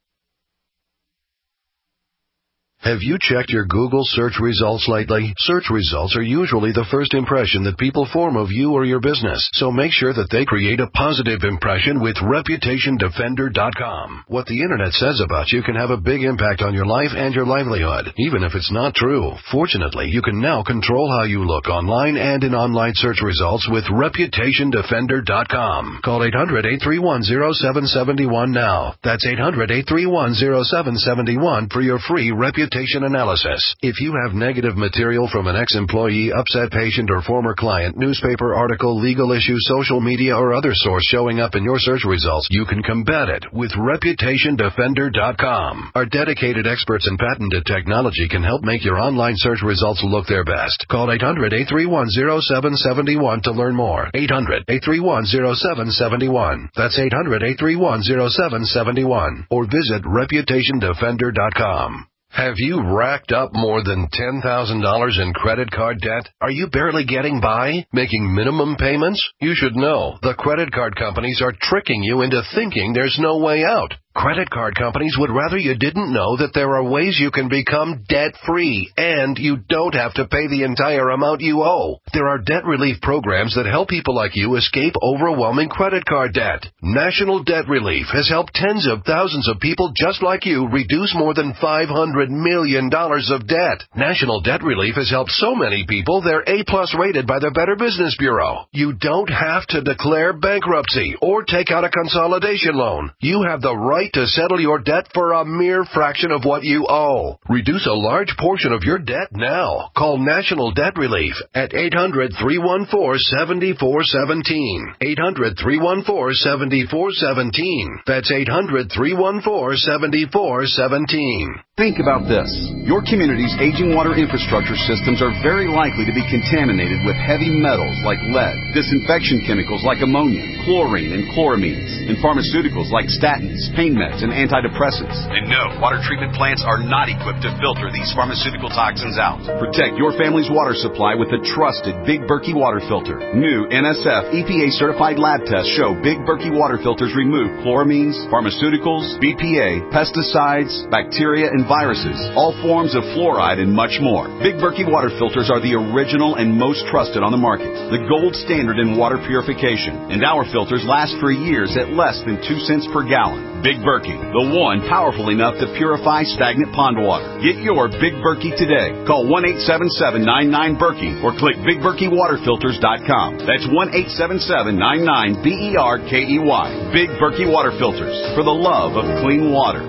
Have you checked your Google search results lately? Search results are usually the first impression that people form of you or your business, so make sure that they create a positive impression with reputation defender dot com. What the internet says about you can have a big impact on your life and your livelihood, even if it's not true. Fortunately, you can now control how you look online and in online search results with reputation defender dot com. Call eight hundred, eight three one, zero seven seven one now. That's eight hundred, eight three one, zero seven seven one for your free reputation analysis. If you have negative material from an ex-employee, upset patient, or former client, newspaper article, legal issue, social media, or other source showing up in your search results, you can combat it with reputation defender dot com. Our dedicated experts in patented technology can help make your online search results look their best. Call eight hundred, eight three one, zero seven seven one to learn more. eight hundred, eight three one, zero seven seven one. That's eight hundred, eight three one, zero seven seven one. Or visit reputation defender dot com. Have you racked up more than ten thousand dollars in credit card debt? Are you barely getting by? Making minimum payments? You should know the credit card companies are tricking you into thinking there's no way out. Credit card companies would rather you didn't know that there are ways you can become debt-free, and you don't have to pay the entire amount you owe. There are debt relief programs that help people like you escape overwhelming credit card debt. National Debt Relief has helped tens of thousands of people just like you reduce more than five hundred million dollars of debt. National Debt Relief has helped so many people they're A-plus rated by the Better Business Bureau. You don't have to declare bankruptcy or take out a consolidation loan. You have the right to settle your debt for a mere fraction of what you owe. Reduce a large portion of your debt now. Call National Debt Relief at eight hundred, three one four, seven four one seven. eight hundred, three one four, seven four one seven. That's eight hundred, three one four, seven four one seven. Think about this. Your community's aging water infrastructure systems are very likely to be contaminated with heavy metals like lead, disinfection chemicals like ammonia, chlorine and chloramines, and pharmaceuticals like statins, pain meds, and antidepressants. And no, water treatment plants are not equipped to filter these pharmaceutical toxins out. Protect your family's water supply with the trusted Big Berkey water filter. New N S F E P A-certified lab tests show Big Berkey water filters remove chloramines, pharmaceuticals, B P A, pesticides, bacteria, and viruses, all forms of fluoride, and much more. Big Berkey water filters are the original and most trusted on the market, the gold standard in water purification, and our filters last for years at less than two cents per gallon. Big Berkey, the one powerful enough to purify stagnant pond water. Get your Big Berkey today. Call one eight seven seven, nine nine, Berkey or click big berkey water filters dot com. That's one eight seven seven, nine nine, B E R K E Y. Big Berkey water filters, for the love of clean water.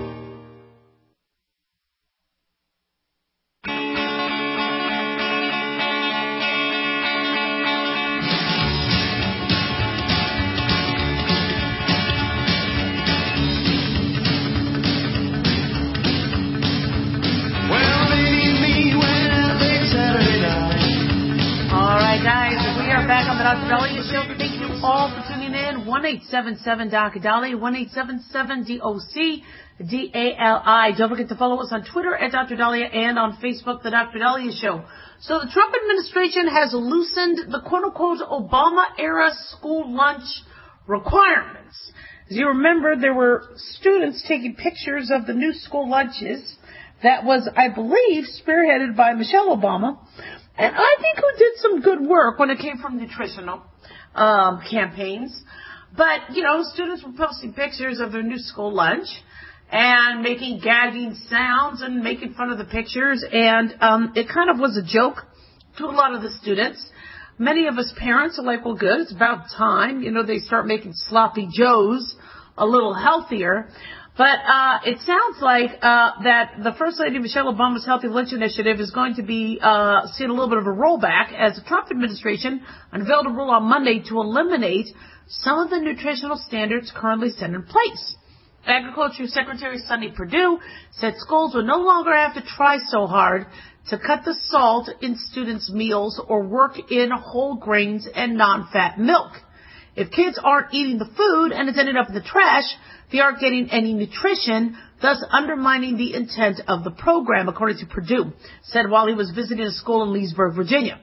Doctor Dahlia Show. Thank you all for tuning in. one eight seven seven, D O C, Dahlia, one eight seven seven, D O C, D A L I. Don't forget to follow us on Twitter at Doctor Dahlia and on Facebook, The Doctor Dahlia Show. So the Trump administration has loosened the quote-unquote Obama-era school lunch requirements. As you remember, there were students taking pictures of the new school lunches that was, I believe, spearheaded by Michelle Obama. And I think who did some good work when it came from nutritional um, campaigns. But, you know, students were posting pictures of their new school lunch. and making gagging sounds and making fun of the pictures. And um, it kind of was a joke to a lot of the students. Many of us parents are like, well, good, it's about time. You know, they start making sloppy joes a little healthier. But uh, it sounds like uh, that the First Lady Michelle Obama's Healthy Lunch Initiative is going to be uh, seeing a little bit of a rollback as the Trump administration unveiled a rule on Monday to eliminate some of the nutritional standards currently set in place. Agriculture Secretary Sonny Perdue said schools would no longer have to try so hard to cut the salt in students' meals or work in whole grains and non-fat milk. If kids aren't eating the food and it's ended up in the trash, they aren't getting any nutrition, thus undermining the intent of the program, according to Perdue said while he was visiting a school in Leesburg, Virginia.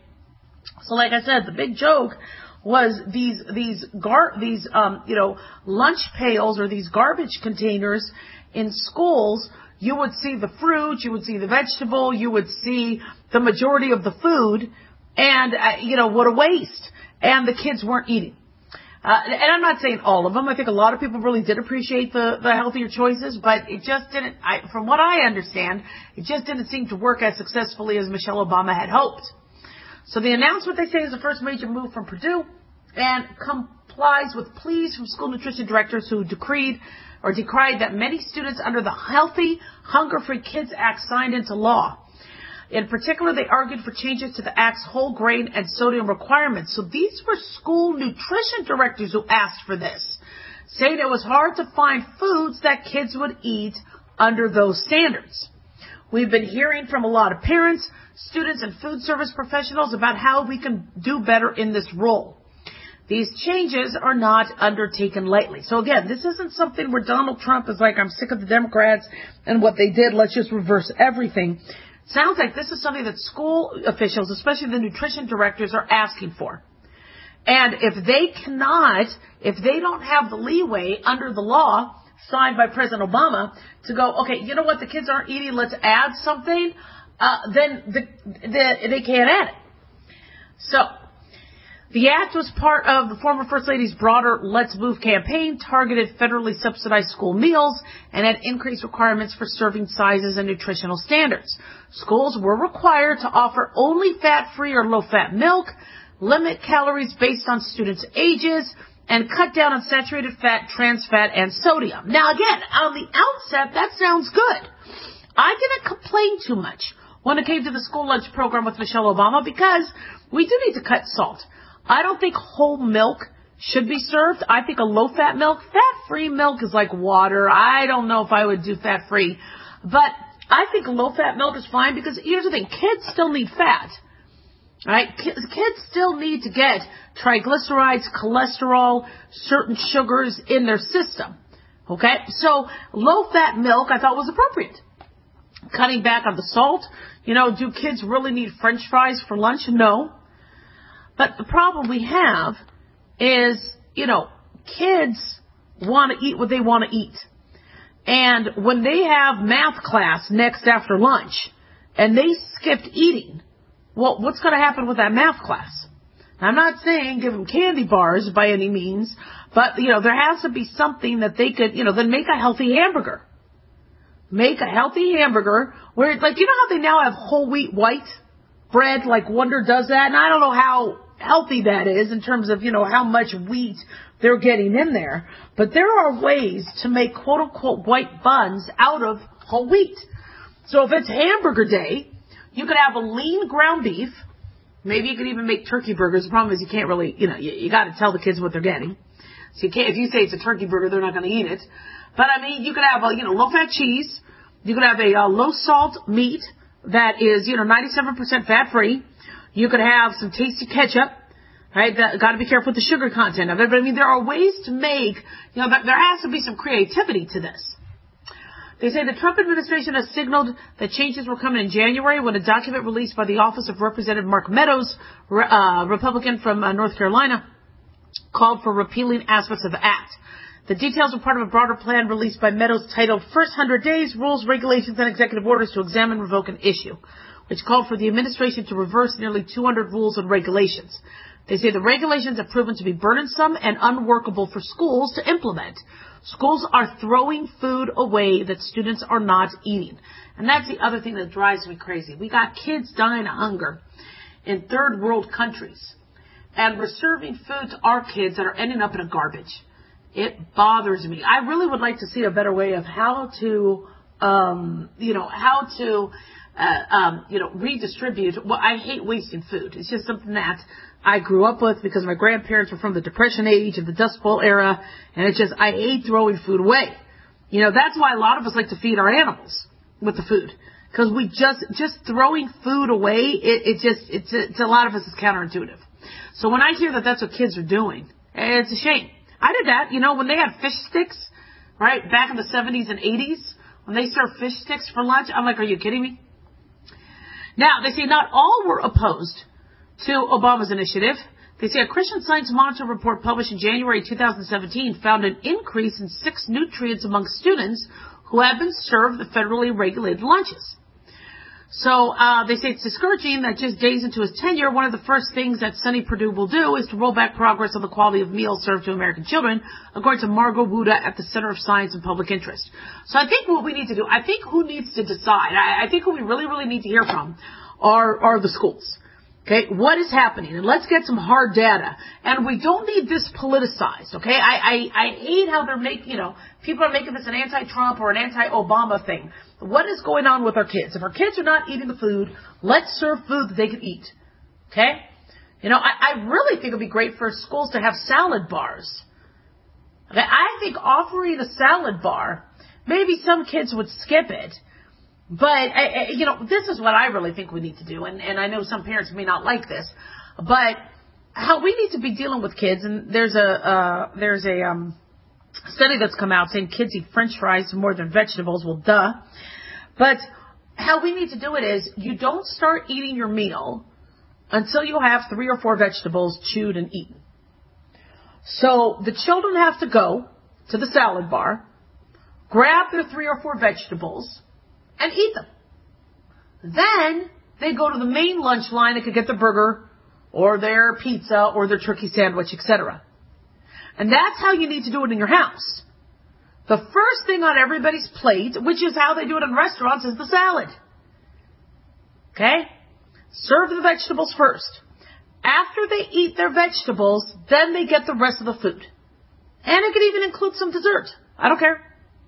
So like I said, the big joke was these these gar these um you know lunch pails or these garbage containers in schools. You would see the fruit, you would see the vegetable, you would see the majority of the food, and uh, you know what a waste. And the kids weren't eating. Uh, and I'm not saying all of them. I think a lot of people really did appreciate the, the healthier choices, but it just didn't, I, from what I understand, it just didn't seem to work as successfully as Michelle Obama had hoped. So the announcement, they say, is the first major move from Purdue and complies with pleas from school nutrition directors who decreed or decried that many students under the Healthy, Hunger-Free Kids Act signed into law. In particular, they argued for changes to the Act's whole grain and sodium requirements. So these were school nutrition directors who asked for this, saying it was hard to find foods that kids would eat under those standards. We've been hearing from a lot of parents, students, and food service professionals about how we can do better in this role. These changes are not undertaken lightly. So again, this isn't something where Donald Trump is like, I'm sick of the Democrats and what they did, let's just reverse everything. Sounds like this is something that school officials, especially the nutrition directors, are asking for. And if they cannot, if they don't have the leeway under the law signed by President Obama to go, okay, you know what, the kids aren't eating, let's add something, uh, then the, the, they can't add it. So, the act was part of the former First Lady's broader Let's Move campaign, targeted federally subsidized school meals, and had increased requirements for serving sizes and nutritional standards. Schools were required to offer only fat-free or low-fat milk, limit calories based on students' ages, and cut down on saturated fat, trans fat, and sodium. Now again, on the outset, that sounds good. I didn't complain too much when it came to the school lunch program with Michelle Obama because we do need to cut salt. I don't think whole milk should be served. I think a low-fat milk, fat-free milk is like water. I don't know if I would do fat-free. But I think low-fat milk is fine because here's the thing. Kids still need fat. Right? Kids still need to get triglycerides, cholesterol, certain sugars in their system. Okay? So low-fat milk I thought was appropriate. Cutting back on the salt. You know, do kids really need French fries for lunch? No. But the problem we have is, you know, kids want to eat what they want to eat. And when they have math class next after lunch and they skipped eating, well, what's going to happen with that math class? I'm not saying give them candy bars by any means, but, you know, there has to be something that they could, you know, then make a healthy hamburger. Make a healthy hamburger where, like, you know how they now have whole wheat white bread, like Wonder does that, and I don't know how healthy that is in terms of, you know, how much wheat they're getting in there, but there are ways to make quote-unquote white buns out of whole wheat. So if it's hamburger day, you could have a lean ground beef, maybe you could even make turkey burgers. The problem is you can't really, you know, you, you got to tell the kids what they're getting. So you can't, if you say it's a turkey burger, they're not going to eat it. But I mean, you could have a, you know, low-fat cheese, you could have a uh, low-salt meat that is, you know, ninety-seven percent fat-free. You could have some tasty ketchup, right? That, got to be careful with the sugar content of it. But I mean, there are ways to make, you know, there has to be some creativity to this. They say the Trump administration has signaled that changes were coming in January when a document released by the Office of Representative Mark Meadows, uh, Republican from uh, North Carolina, called for repealing aspects of the act. The details are part of a broader plan released by Meadows titled First one hundred days, Rules, Regulations, and Executive Orders to Examine and Revoke an Issue, which called for the administration to reverse nearly two hundred rules and regulations. They say the regulations have proven to be burdensome and unworkable for schools to implement. Schools are throwing food away that students are not eating. And that's the other thing that drives me crazy. We got kids dying of hunger in third world countries. And we're serving food to our kids that are ending up in a garbage. It bothers me. I really would like to see a better way of how to, um, you know, how to, uh, um, you know, redistribute. Well, I hate wasting food. It's just something that I grew up with because my grandparents were from the Depression age and the Dust Bowl era. And it's just, I hate throwing food away. You know, that's why a lot of us like to feed our animals with the food. Because we just, just throwing food away, it, it just, it's, it's a lot of us is counterintuitive. So when I hear that that's what kids are doing, it's a shame. I did that, you know, when they had fish sticks, right, back in the seventies and eighties, when they served fish sticks for lunch, I'm like, are you kidding me? Now, they say not all were opposed to Obama's initiative. They say a Christian Science Monitor report published in January two thousand seventeen found an increase in six nutrients among students who have been served the federally regulated lunches. So uh, they say it's discouraging that just days into his tenure, one of the first things that Sonny Perdue will do is to roll back progress on the quality of meals served to American children, according to Margot Wuda at the Center of Science and Public Interest. So I think what we need to do, I think who needs to decide, I, I think who we really, really need to hear from are, are the schools. Okay, what is happening? And let's get some hard data. And we don't need this politicized, okay? I, I, I hate how they're making, you know, people are making this an anti-Trump or an anti-Obama thing. What is going on with our kids? If our kids are not eating the food, let's serve food that they can eat, okay? You know, I, I really think it would be great for schools to have salad bars. Okay? I think offering a salad bar, maybe some kids would skip it. But, I, I, you know, this is what I really think we need to do, and, and I know some parents may not like this, but how we need to be dealing with kids, and there's a uh, there's a um, study that's come out saying kids eat French fries more than vegetables. Well, duh. But how we need to do it is you don't start eating your meal until you have three or four vegetables chewed and eaten. So the children have to go to the salad bar, grab their three or four vegetables, and eat them. Then they go to the main lunch line. They could get their burger or their pizza or their turkey sandwich, et cetera. And that's how you need to do it in your house. The first thing on everybody's plate, which is how they do it in restaurants, is the salad. Okay? Serve the vegetables first. After they eat their vegetables, then they get the rest of the food. And it could even include some dessert. I don't care.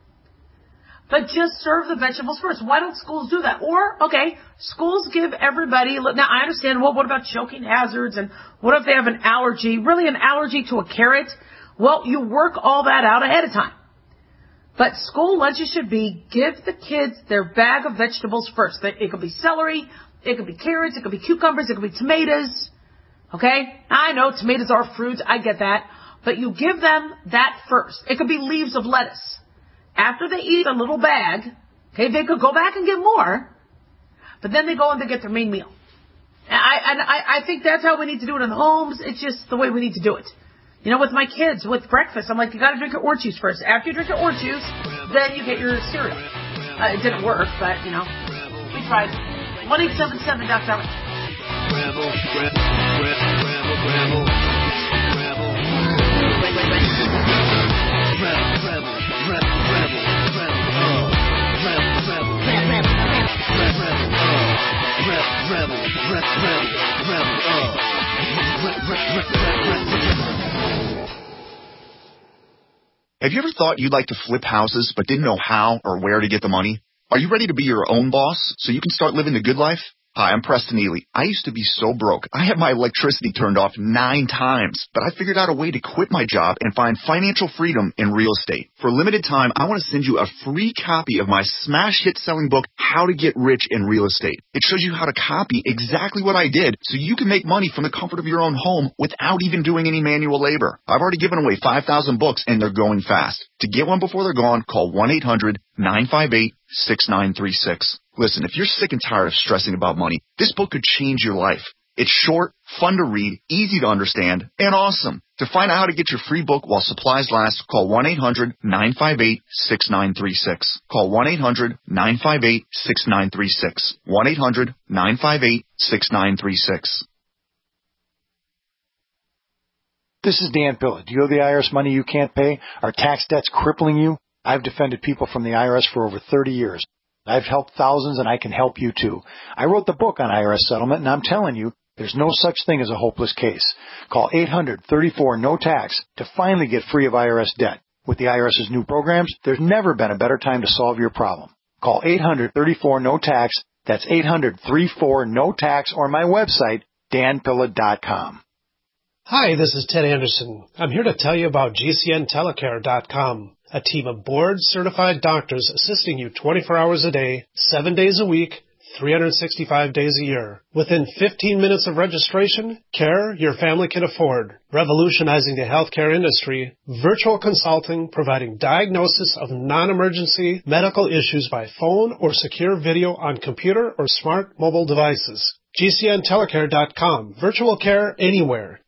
But just serve the vegetables first. Why don't schools do that? Or, okay, schools give everybody, now I understand, well, what about choking hazards? And what if they have an allergy? Really an allergy to a carrot? Well, you work all that out ahead of time. But school lunches should be, give the kids their bag of vegetables first. It could be celery, it could be carrots, it could be cucumbers, it could be tomatoes. Okay? I know tomatoes are fruits, I get that. But you give them that first. It could be leaves of lettuce. After they eat a little bag, okay, they could go back and get more, but then they go and they get their main meal. And I, and I, I think that's how we need to do it in the homes. It's just the way we need to do it. You know, with my kids, with breakfast, I'm like, you got to drink your orange juice first. After you drink your orange juice, then you get your cereal. Uh, it didn't work, but, you know, we tried. one eight seven seven, Doctor Alex. Rebel, rebel, rebel, rebel, Have you ever thought you'd like to flip houses but didn't know how or where to get the money? Are you ready to be your own boss so you can start living the good life? Hi, I'm Preston Ely. I used to be so broke. I had my electricity turned off nine times, but I figured out a way to quit my job and find financial freedom in real estate. For a limited time, I want to send you a free copy of my smash hit selling book, How to Get Rich in Real Estate. It shows you how to copy exactly what I did so you can make money from the comfort of your own home without even doing any manual labor. I've already given away five thousand books and they're going fast. To get one before they're gone, call one eight hundred nine five eight six nine three six. Listen, if you're sick and tired of stressing about money, this book could change your life. It's short, fun to read, easy to understand, and awesome. To find out how to get your free book while supplies last, call one eight hundred nine five eight six nine three six. Call one eight hundred nine five eight six nine three six. one eight hundred nine five eight six nine three six. This is Dan Pilla. Do you owe the I R S money you can't pay? Are tax debts crippling you? I've defended people from the I R S for over thirty years. I've helped thousands, and I can help you too. I wrote the book on I R S settlement, and I'm telling you, there's no such thing as a hopeless case. Call eight hundred, thirty-four, no tax to finally get free of I R S debt. With the IRS's new programs, there's never been a better time to solve your problem. Call eight hundred, thirty-four, no tax. That's eight hundred, thirty-four, no tax, or my website, dan pilla dot com. Hi, this is Ted Anderson. I'm here to tell you about G C N telecare dot com, a team of board-certified doctors assisting you twenty-four hours a day, seven days a week, three hundred sixty-five days a year. Within fifteen minutes of registration, care your family can afford. Revolutionizing the healthcare industry, virtual consulting providing diagnosis of non-emergency medical issues by phone or secure video on computer or smart mobile devices. G C N telecare dot com. Virtual care anywhere.